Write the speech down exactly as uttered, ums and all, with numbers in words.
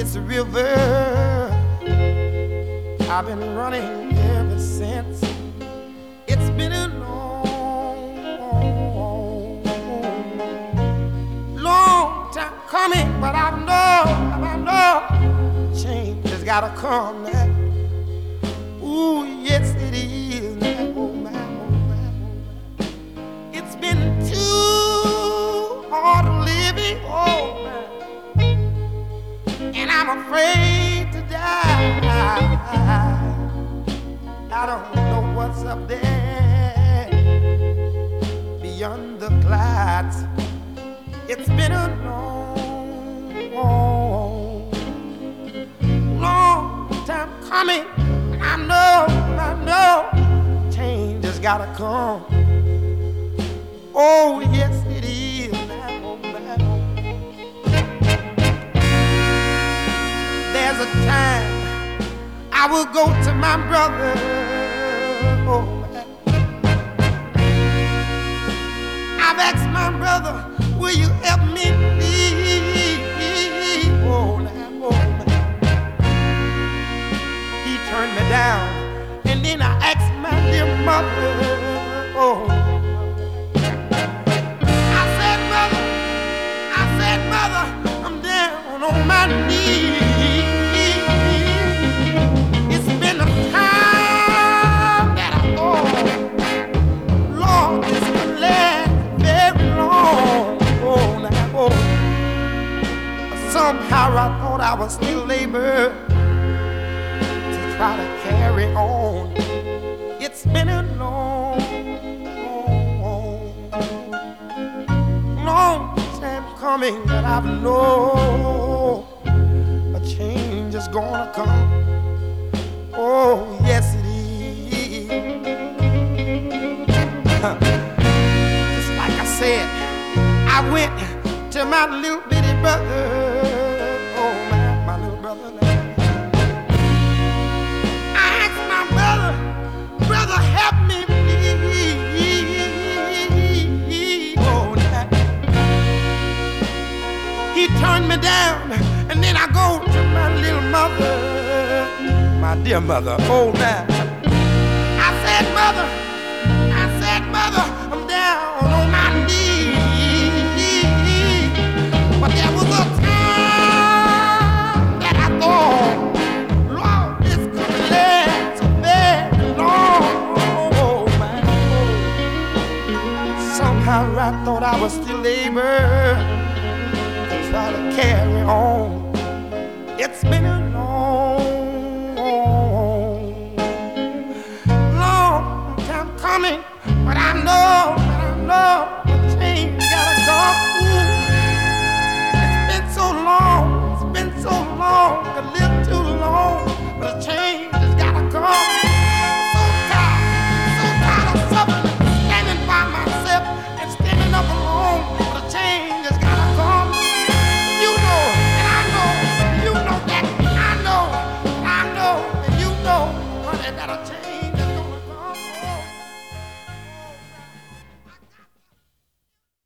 this river I've been running ever since. It's been a long, long time coming, but I know, I know, change has gotta come now. Ooh, yes it is now, oh my, oh my, oh my. It's been too hard living, oh my, and I'm afraid to die. I don't know what's up there beyond the clouds. It's been a long, long time coming. I know, I know, change has gotta come. Oh, yes, it is now, now. There's a time I will go to my brother. Oh, I've asked my brother, will you help me please? Oh, now, oh, he turned me down, and then I asked my dear mother. Oh, I said, mother, I said, mother, I'm down on my knees. It's been a time that I thought, Lord, this could last very long. Oh, now, oh. Somehow I thought I was still able try to carry on. It's been a long, long, long time coming, but I know a change is gonna come. Oh, yes it is. Just like I said, I went to my little bitty brother. Oh, my, my little brother now. Brother, help me, please. Oh, now. He turned me down, and then I go to my little mother, my dear mother. Oh, now. I said, mother, I said, mother, I'm down on my knees. But there was a time that I thought, Lord, this could last so very long. Somehow I thought I was still able to try to carry on. It's been a long, long time coming, but I know, but I know the change gotta come. Ooh, it's been so long, it's been so long, to live too long, but the change has gotta come. So tired, so tired of suffering, standing by myself and standing up alone, but the change has gotta come. You know, and I know, you know that, I know, I know, and you know, honey, that a change